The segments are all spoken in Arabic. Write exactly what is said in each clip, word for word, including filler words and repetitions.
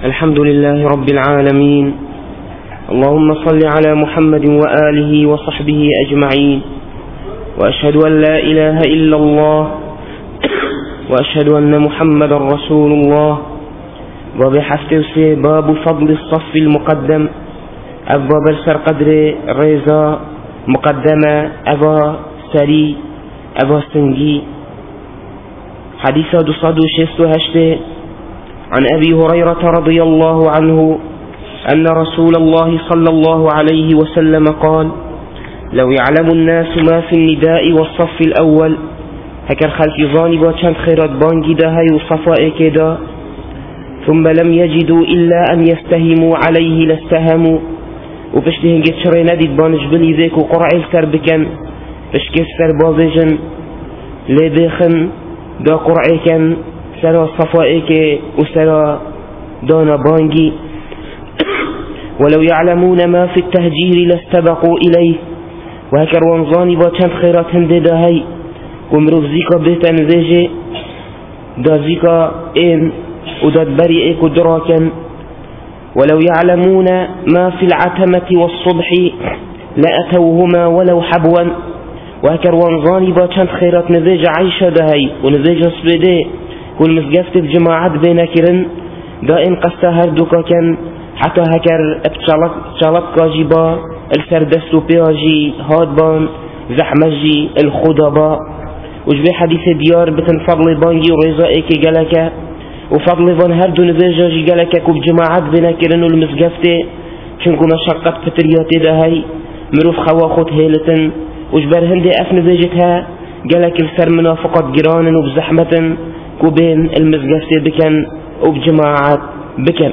الحمد لله رب العالمين. اللهم صل على محمد وآله وصحبه أجمعين، وأشهد أن لا إله إلا الله وأشهد أن محمد رسول الله. وبحفتر باب فضل الصف المقدم، أبا برسر قدر ريزا مقدمة أبا سري أبا سنجي. حديث دصد شست هشت عن أبي هريرة رضي الله عنه أن رسول الله صلى الله عليه وسلم قال: لو يعلم الناس ما في النداء والصف الأول، هكر خلق ظاني باشند خيرات بانجي دا هاي وصفاء كدا، ثم لم يجدوا إلا أن يستهموا عليه لاستهموا، وبشتهن قد شري ندد بانج بلي ذيك وقرع السر بكن بشكس سر بازجن لبخن دا قرعي كان سرا صفائك وسرا دانا بانجي. ولو يعلمون ما في التهجير لاستبقوا إليه، وهكر وانظاني باشند خيرات هنده دا هاي ومروف زيكا بيتان ذيجي دا زيكا إن وداد بريئك ودراكا. ولو يعلمون ما في العتمة والصبح لأتوهما ولو حبوا، وهكر وانظاني باشند خيرات نذيج عيشة دا هاي ونذيج سبيدي والمسقفت بجماعات بينكرن دا إن قستهر دوكا كان حتى هكر اتشالت كاجيبا السردستو بياجي هادبان زحمجي الخدبا. وجبي حديث ديار بتن فضل بانجي ورزائك جلك وفضل بان هردو نذيجاجي جلك كوب جماعات بينكرن والمسقفت شنكو مشقت فترياتي دا هاي مروف خواخوت هيلتن. وجبر هندي أفن ذيجتها جلك السر منافقات جيران وبزحمة كوبين المسقفت بكن وبجماعات بكن.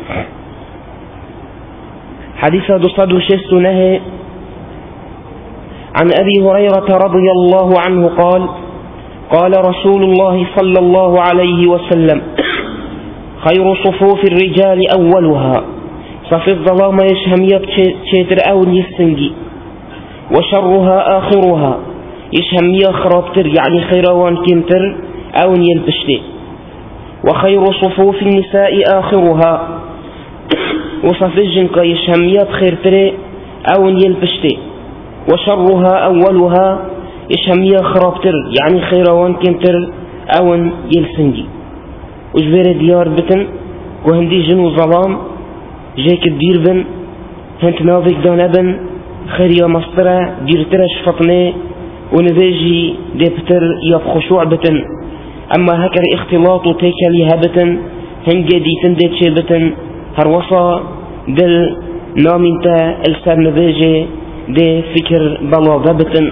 حديث دصد شست نهي عن أبي هريرة رضي الله عنه قال: قال رسول الله صلى الله عليه وسلم: خير صفوف الرجال أولها، صف الظلام يشهم يبتر أون يستنجي، وشرها آخرها يشهم يخربتر يعني خيروان كمتر أون يلبشتي، وخير صفوف النساء آخرها، وصف الجنك يشهم يبخير تري أون يلبشتي، وشرها أولها يشهم يخربتر يعني خيروان كمتر أون يلسنجي. وجبير ديار بتن وهندي جنو ظلام جيك الدير بن هنت نافك دانبن خيريا مصطرة ديرترش فطني ونذيجي ديبتر يبخشوع بتن. أما هكر اختلاط وتيكالي هبتن هنجي ديتن ديتشي بتن هروصا دل نامنتا السر نذيجي دي فكر بلاغة بتن.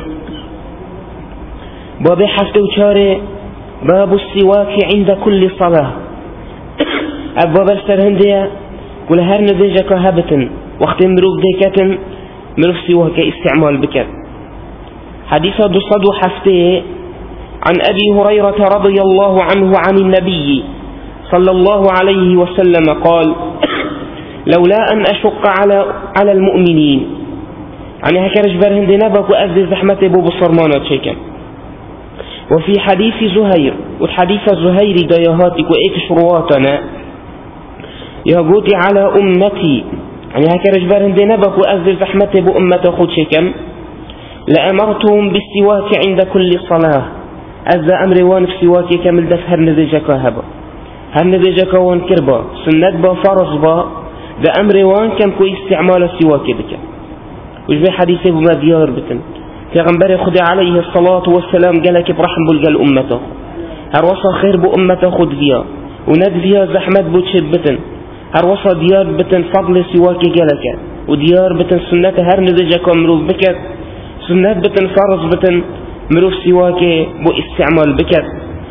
بابي حفتو شاري باب السواك عند كل صلاة. أبواب السر هندية كل هر نذيجك هبتن وقت مروف ديكتن مروف سواك استعمال بكت. حديث دصد حفتي عن أبي هريرة رضي الله عنه عن النبي صلى الله عليه وسلم قال: لولا أن أشق على على المؤمنين، يعني هكرج برهن دي نبك وأزد زحمة أبو بصرمانة شيكا. وفي حديث زهير والحديث زهير ديهاتك وإيك شرواتنا يقول على أمتي، يعني هكرج برهن دي نبك وأزد زحمة أبو أمة خود شيكا لأمرتهم بالسواك عند كل صلاة. أزا أمر وان في سواكي كامل دف هر نذيجك هبا هر نذيجك وان كربا سنة با فرص با دا أمر وان كم كو استعمال السواكي بك. وجبه حديثي بما ديار بتن كغنبري خد عليه الصلاة والسلام قالك برحم بلقال أمته هر وصا خير بو أمته خد فيها وند فيها زحمة بو تشد بتن هر وصا ديار بتن فضل سواكي قالك وديار بتن سنة هر نذيجك مروف بك سنة بتن فرص بتن مروف سواكي بو استعمال بكت.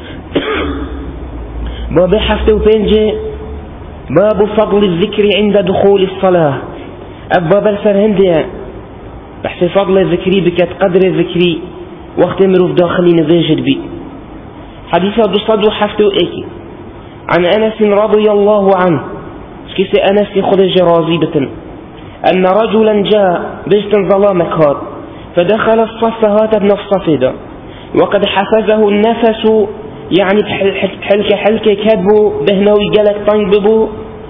باب حفتو بينجي باب فضل الذكر عند دخول الصلاة. أباب السر هندية بحث فضل الذكري بكت قدر الذكري وقت مروف داخلي نذيجد بي. حديثة بصدو حفتو ايكي عن أنس رضي الله عنه كيس أنس خدج رازيبة أن رجلا جاء بجتن ظلامك هاد فدخل الصف هات ابن الصف وقد حفزه النفس يعني حلكة حلكة كدبو بهنوي جلك طنببو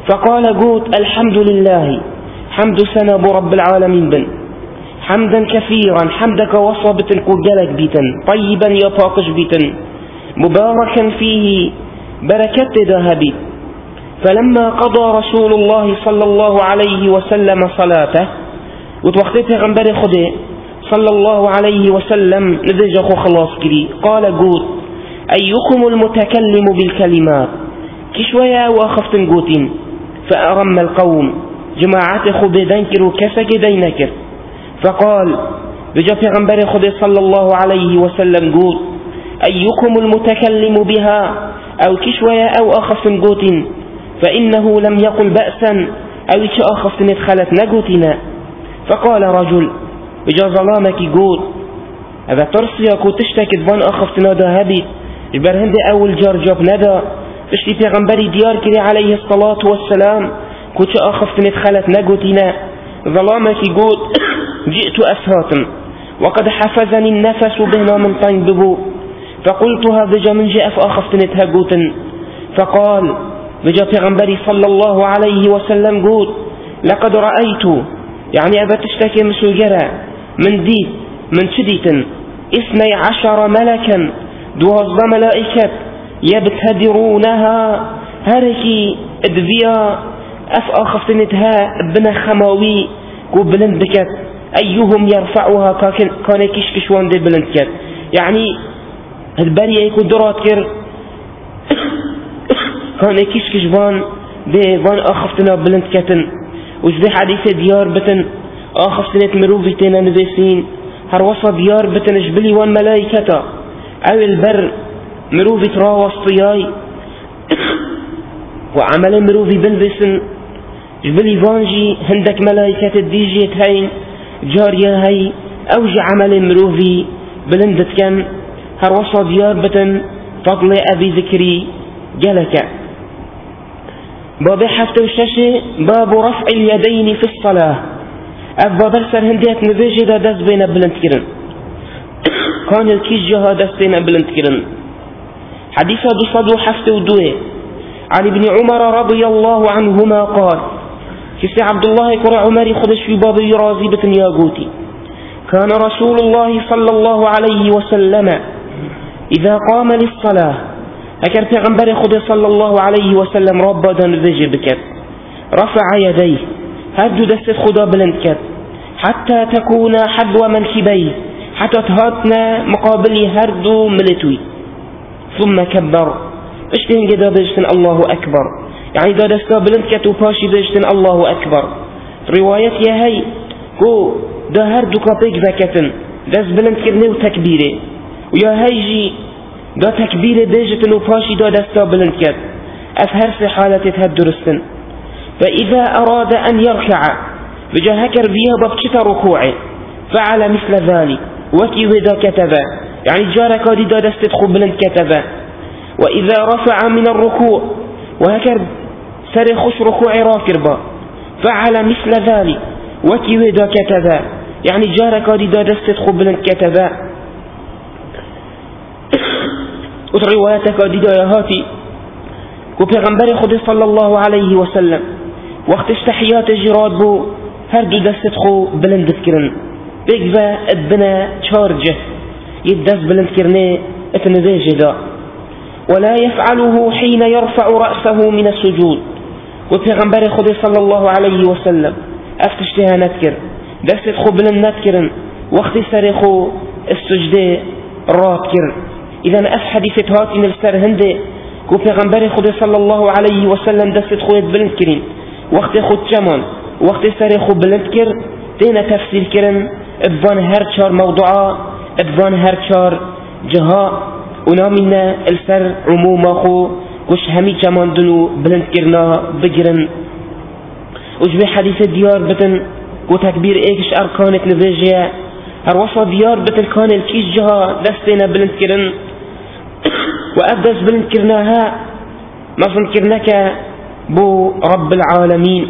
فقال قوت الحمد لله حمد سنة رب العالمين بن حمدا كثيرا حمدك وصبت الكجلك بيتن طيبا يطاقش بيتن مباركا فيه بركة ذهبي. فلما قضى رسول الله صلى الله عليه وسلم صلاته وتوقتي غنبري خده صلى الله عليه وسلم نذجخ خلاص كري قال قوت أيكم المتكلم بالكلمات كشوية وأخفتن قوتين فأرم القوم جماعات خبي دنكر كسك دينكر فقال بجاء غنبري خده صلى الله عليه وسلم قوت أيكم المتكلم بها أو كشوية أو أخفتن قوتين فإنه لم يقل بأسا أو أخفتن ادخلت نقوتنا. فقال رجل بجا ظلامك يقول هذا ترسيك وتشتكي بان أخفتنا دا هبي البرهند أول جار جاب ندى تشتي پیغمبري ديار كري عليه الصلاة والسلام كوش أخفتنا ادخلت نقوتنا. ظلامك يقول جئت أسهاتم وقد حفظني النفس بهنا من طنببو فقلتها بجا من جاء فأخفتنا اتهقوتن. فقال بجا پیغمبري صلى الله عليه وسلم قول لقد رأيت يعني أبا تشتكي مسوجرة من ديت من شديت اثني عشر ملكا دوهز ملائكة يبتدرونها هركي ادفيا أف أخفتنتها ابن خماوي كو بلند بكت أيهم يرفعها كان كشكشوان دي بلند كت يعني هدبري ايكو درات كر كان كشكشوان دي وان أخفتنا بلند كتن وجبه حديث ديار بتن أخفتنت مروفي تينا نبسين هروصة ديار بتن جبلي وان ملايكتا أو البر مروفي تراوص طياي وعمل مروفي بلبسن جبلي فانجي هندك ملايكة الديجيت هين جاريا هاي أوجي عمل مروفي بلندت كان هروصة ديار بتن فضل أبي ذكري جلك. باب حفت وشاشة باب رفع اليدين في الصلاة. أبا برسر هنديت نبيجي دا دست بين بلند كرن كان الكيجها دست بين بلند كرن. حديثة بصدو حفت ودوه عن ابن عمر رضي الله عنهما قال كسي عبد الله كرع عمري خدش في باب يرازي بتن ياقوتي كان رسول الله صلى الله عليه وسلم إذا قام للصلاة أكر پیغمبر خود صلى الله عليه وسلم ربا دان ذجي بكت رفع يديه هدو دست خدا بلند كت حتى تكون حدو منكبيه حتى تهاتنا مقابلي هردو ملتوي ثم كبر اشتين قدا بجتن الله أكبر يعني دا دستا بلند كت وفاشي بجتن الله أكبر. رواية يا هاي كو دا هردو كابيك ذاكتن دس بلند كرني وتكبيره ويا هاي جي دا تكبير ديجة وفاشي دا دستا بلند كت أفهر في حالة تهدرستن. فإذا أراد أن يركع بجا هكر بيها ببكت ركوعه فعل مثل ذلك وكي ودا كتبا يعني جارك دي دا دست تخو بلند كتبا. وإذا رفع من الركوع وهكر سرخش ركوع راكربا فعل مثل ذلك وكي ودا كتبا يعني جارك دي دا دست تخو بلند كتبا. وترواياتك دي هاتي وبيغمبر خد صلى الله عليه وسلم وقت اشتحيات جراد بو هردو دست خو بلند كرن بيقفا ادبنا شارجه يدس بلند كرني اتنذيج دا ولا يفعله حين يرفع رأسه من السجود. وبيغمبر خد صلى الله عليه وسلم افتشتها نذكر دست خو بلند نذكرن وقت سرخو السجده رات كرن. إذا أف حديثة هاتي نفسر هندي كو پیغمبر خود صلى الله عليه وسلم دست خود بلند كرين وقت خود جمان وقت سر خود بلند كر دينا تفسير كرن ادوان هر چار موضوعا ادوان هر چار جها ونامنا السر عموما خو كوش همي جمان دنو بلند كرنا بگرن. وجبه حديثة ديار بتن كو تكبير ايكش اركانت نبيجيا هر وصا ديار بتن كان الكيش جها دستينا بلند كرن وأبدس بلند كرناها مظن كرناك بو رب العالمين.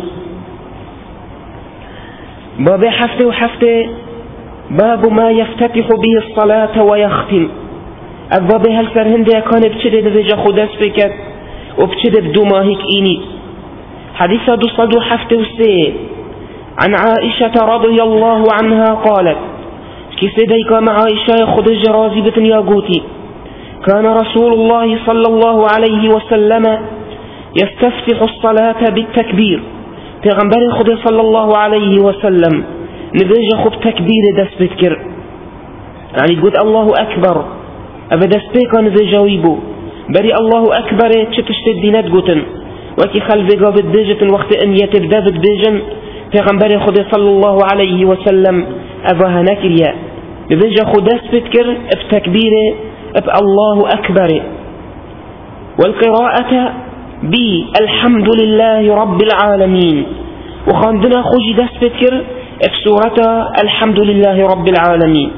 باب حفته وحفته باب ما يفتتح به الصلاة ويختم. الباب هل سر هنده كان بچده دجا خودس بكت وبچده بدو ماهيك إيني حديث دو صدو حفت وسي عن عائشة رضي الله عنها قالت كسيديك مع عائشة خدج رازبة ياقوتي كان رسول الله صلى الله عليه وسلم يستفتح الصلاة بالتكبير پیغمبر خود صلى الله عليه وسلم نبيج خب تكبير دست بتكر يعني تقول الله أكبر أبا دست بيكا نبيجاويبو بري الله أكبر چتشت الدينات قوتن وكي خلفي قابت بيجة وقت أن يتبدأ بيجن پیغمبر خود صلى الله عليه وسلم أباها نكريا نبيج خود دست بتكر بتكبير اب الله أكبر. والقراءة بالحمد لله رب العالمين وخاندنا خوجي دست بتكر في سورة الحمد لله رب العالمين.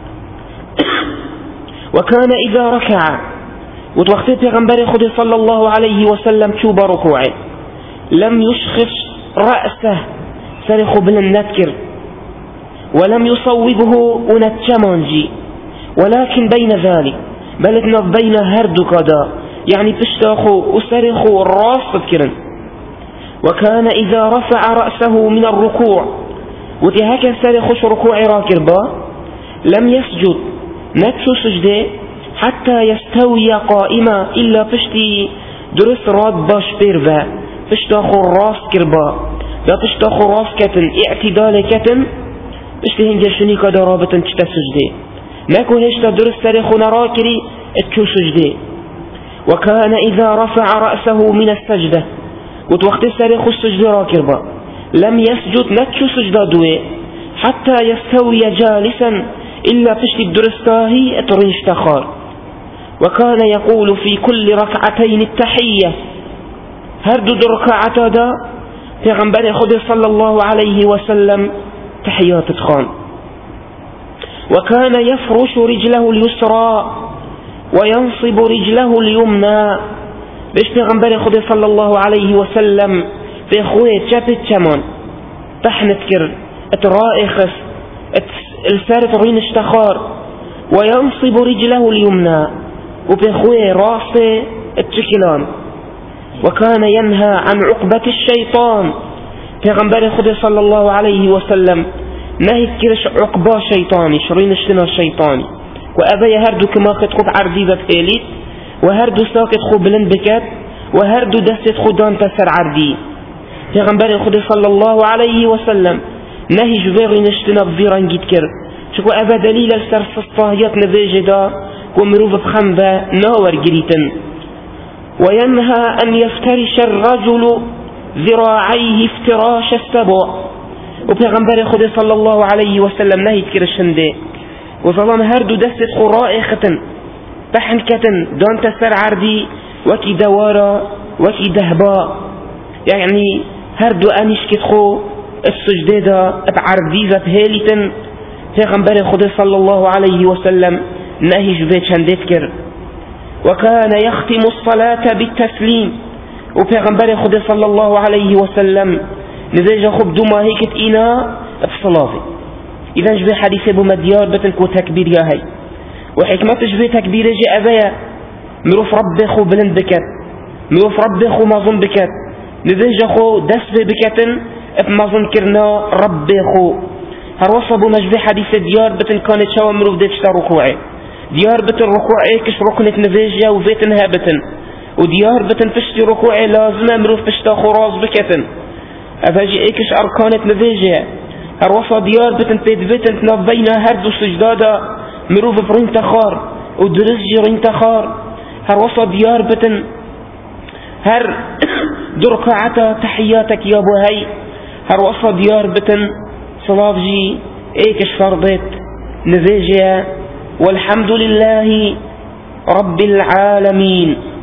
وكان إذا ركع وتوقت پیغمبر خود صلى الله عليه وسلم شوب ركوعه لم يشخص رأسه سرخ بالنذكر ولم يصوبه ونتشمانجي ولكن بين ذلك بلدنا بين هردو كدا يعني تشتاخو وسرخو الراس تذكرا. وكان إذا رفع رأسه من الركوع وتهكا سرخوش ركوع راكربا لم يسجد نتشو سجده حتى يستوي قائما إلا تشتي درس راد باش بيرفا تشتاخو الراس كربا لا تشتاخو راس كتن اعتدال كتن تشتي هنجر شني كدا رابطن تشتا سجده نكو هشتا درس سرخو نراكري اتشو سجده. وكان إذا رفع رأسه من السجدة وتوقت سرخو السجده راكربا لم يسجد نتشو سجده دوي حتى يستوي جالسا إلا تشتي الدرستاهي اترنش تخار. وكان يقول في كل ركعتين التحية هردو دركعتا دا پیغمبر خود صلى الله عليه وسلم تحيات تخان. وكان يفرش رجله اليسرى وينصب رجله اليمنى بيش پیغمبر خود صلى الله عليه وسلم في خوية جابت جمان تحنت كر اترائخس السارة رين اشتخار وينصب رجله اليمنى وبخوي راسه التشكلان. وكان ينهى عن عقبة الشيطان پیغمبر خود صلى الله عليه وسلم نهي كرش عقبة شيطاني شرين اشتنا شيطاني وأبا يهردو كما قد خب عرضيبة بيليت وهردو ساكت خب بلند بكات وهردو دست خدان تسر عرضي پیغمبر خود صلى الله عليه وسلم نهي جبيرين اشتنا بفيران جيد كر شكو أبا دليل السرس الصاهيات نفيج دا ومروف بخنبة ناور جريتن. وينهى أن يفترش الرجل ذراعيه افتراش السبع وبيغمبر خود صلى الله عليه وسلم نهي تكرشن دي وظلام هردو دست خرائخة تحنكة دون تسر عردي وكي دوارا وكي دهبا يعني هردو أنيش كتخو السجدة بعرديزة هاليتن پیغمبر خود صلى الله عليه وسلم نهي جبيت شندتكر. وكان يختم الصلاة بالتسليم وبيغمبر خود صلى الله عليه وسلم نزيج خب دوما هيكت إنا بصلاة. إذا جبي حديث أبو مديار بتنكو تكبير يا هاي وحكمة جبي تكبير جي أبايا مروف ربي خو بلند بكت مروف ربي خو مظن بكت نزيج خو دس بكتن بمظن كرنا ربي خو هروصبو مجبي حديث ديار بتن كانت شاو مروف ديشتا ركوعي ديار بتن ركوعي كش ركنت نفيجيا وفيتن هابتن وديار بتن فشتي ركوعي لازم مروف فشتا خراز بكتن أفاجي ايكش أركانت نفيجيا هروصا ديار بتن بيت بيتن تنبينا هردو سجدادا مروف برين تخار ودرسجي رين تخار هروصا ديار بتن هر دركعتا تحياتك يا ابو هاي هروصا ديار بتن صلافجي ايكش فرضت نفيجيا والحمد لله رب العالمين.